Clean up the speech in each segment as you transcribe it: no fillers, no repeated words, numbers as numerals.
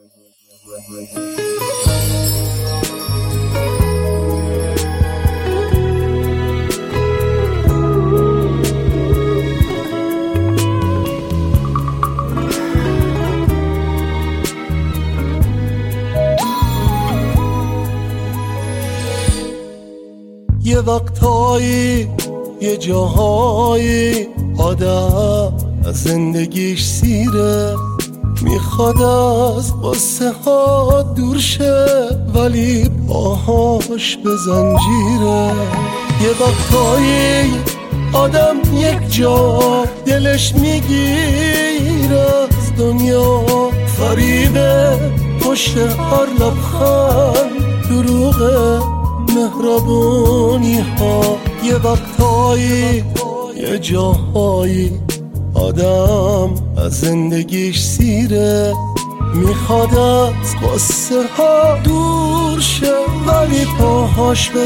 یه وقتایی یه جاهایی آدم از زندگیش سیره، میخواد از قصه ها دور شه ولی پاهاش به زنجیره. یه وقتایی آدم یک جا دلش میگیره از دنیا، فریبه پشت هر لبخند دروغه مهربونی ها. یه وقتایی یه جاهایی آدم از زندگیش سیره، میخواد از قصه ها دور شه ولی پاهاش به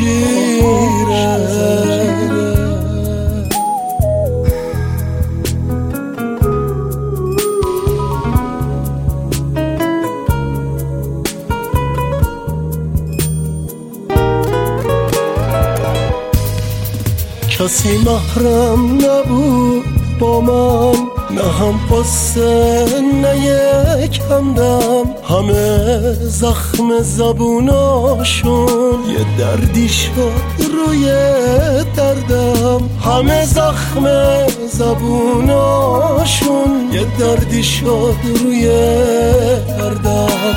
زنجیره. کسی محرم نبود با من، نه هم قصه نه یک همدم، همه زخم زبوناشون یه دردی شد روی دردم، همه زخم زبوناشون یه دردی شد روی دردم.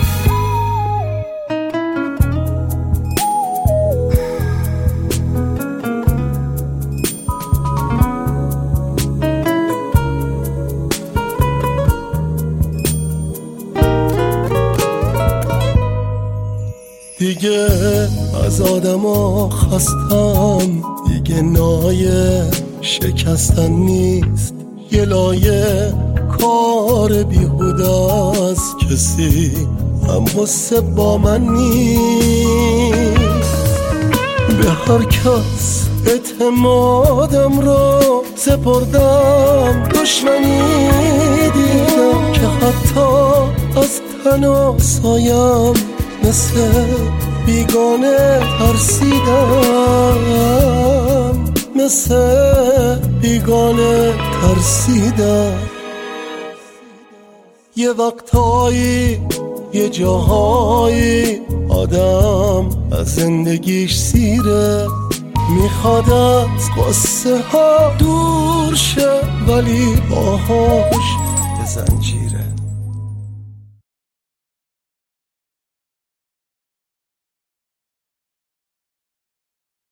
دیگه از آدما خستم، دیگه نایه شکستن نیست، یه لایه کار بیهوده است، کسی هم غصه با من نیست. به هر کس اعتمادم رو سپردم، دشمنی دیدم که حتی از تن و سایم مثل بیگانه ترسیدم، مثل بیگانه ترسیدم. یه وقتایی یه جاهایی آدم از زندگیش سیره، میخواد از قصه ها دور شه ولی باهاش به زنجیر